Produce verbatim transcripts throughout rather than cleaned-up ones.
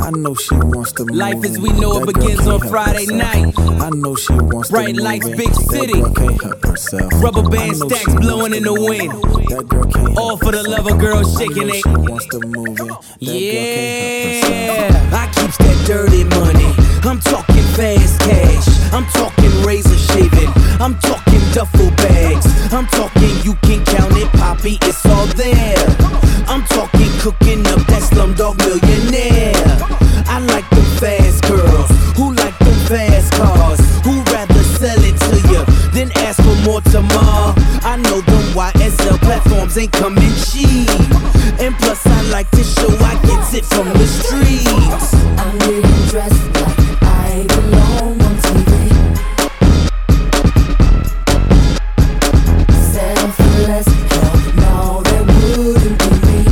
I know she wants to move. Life as we know it begins on Friday night. I know she wants to Bright move. lights, big city. That girl can't help herself. Rubber band stacks blowing in the wind. That girl can't All for the love of girls shaking it. She wants to move it. That Yeah, I keeps that dirty money. I'm talking fast cash. I'm talking razor shaving. I'm talking duffel bags. I'm talking you can count it, Poppy, it's all there. I'm talking cooking up that Slumdog Millionaire. I like them fast girls who like them fast cars, who rather sell it to you than ask for more tomorrow. I know them Y S L platforms ain't coming cheap, and plus I like to show I get it from the streets. I'm getting dressed like I belong on T V. Selfless, hell no, that wouldn't be me.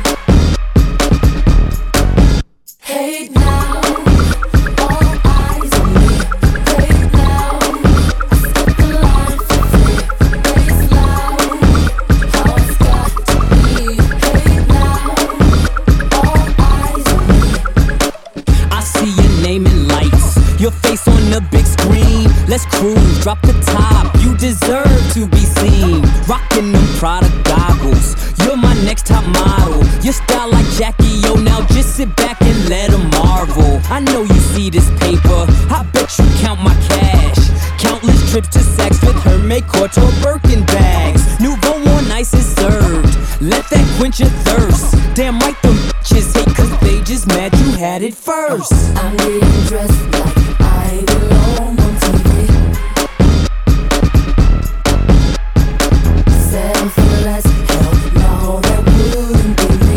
Hey now, all eyes on me. Hey now, I skip the line for free. Bass loud, how it's got to be. Hey now, all eyes on me. I see your name in lights, your face on the big screen. Let's cruise, drop the top, you deserve to be seen. Rockin' them Prada goggles, you're my next top model. Your style like Jackie O, now just sit back and let them marvel. I know you see this paper, I bet you count my cash. Countless trips to Saks with Hermès Couture Birkin bags. Nouveau on ice is served, let that quench your thirst. Damn right them bitches hate cause they just mad you had it first. I'm getting dressed like I belong on T V. Selfless, hell no, that wouldn't be me.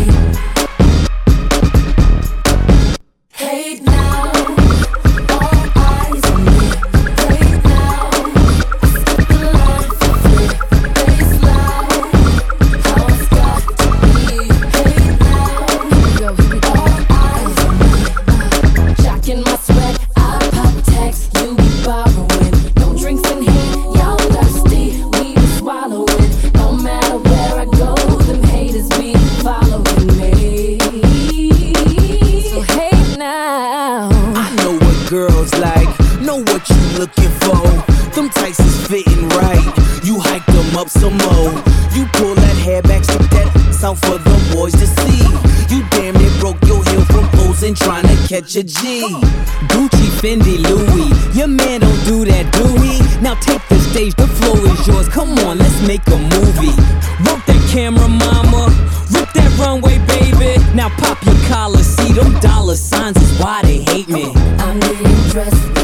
Hey now, all eyes on me. Hey now, I skip the line for free. Bass loud, how it's got to be. Hey now, all eyes on me. Jocking my sweat, I pop tags, you be borrowing. No drinks in here, y'all thirsty, we be swallowing. No matter where I go, them haters be following me. So hey now, I know what girls like, know what you looking for. Them tights is fitting right, you hike them up some more. You pull that hair back, stick that ass out for the boys to see. You damn near broke your heel from posing, trying to catch a G. Gucci, Fendi, Louis, your man don't do that, do he? Now take the stage, the floor is yours, come on, let's make a movie. Work that camera, mama, rip that runway, baby. Now pop your collar, see them dollar signs is why they hate me. I'm getting dressed